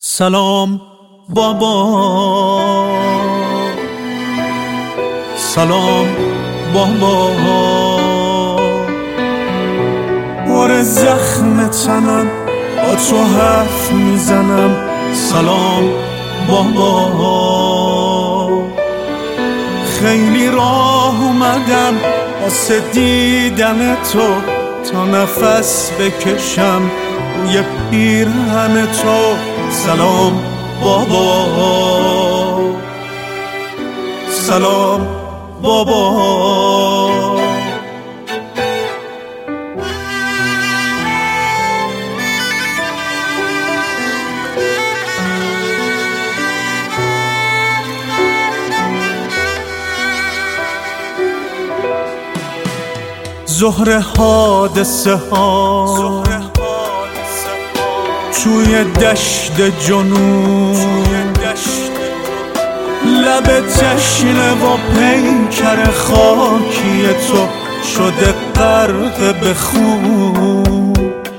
سلام بابا، سلام بابا، بار زخم تنم با تو حرف میزنم. سلام بابا، خیلی راه اومدم واسه دیدن تو، تا نفس بکشم روی پیرهن تو. سلام بابا، سلام بابا. ظهر حادثه ها توی دشت جنون، لب تشنه و پیکر خاکی تو شده غرق به خون.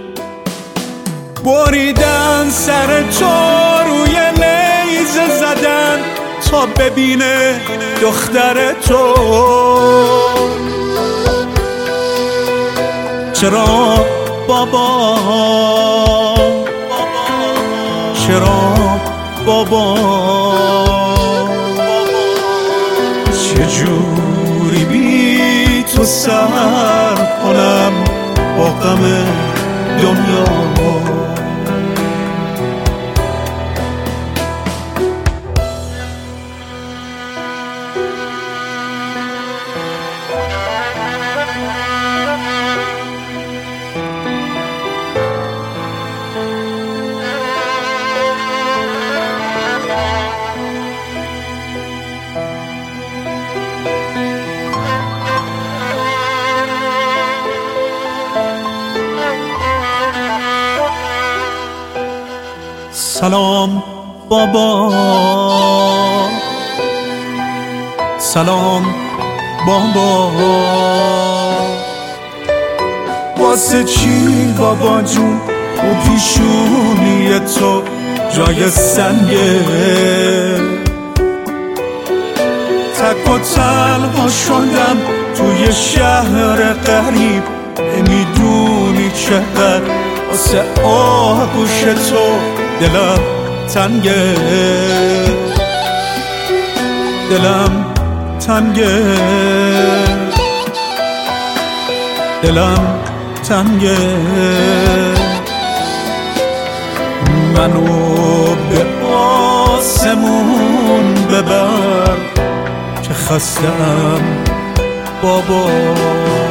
بریدن سر تو روی نیزه زدن تا ببینه دختر تو. چرا بابا، چرا بابا، چجوری بی تو سر کنم با غم دنیا. سلام بابا، سلام بابا. واسه چی بابا جون و پیشونی تو جای سنگه؟ تک و تنها شدم توی شهر غریب، نمیدونی چقدر واسه آغوش تو دلم تنگه، دلم تنگه، دلم تنگه. منو به آسمون ببر که خستم بابا.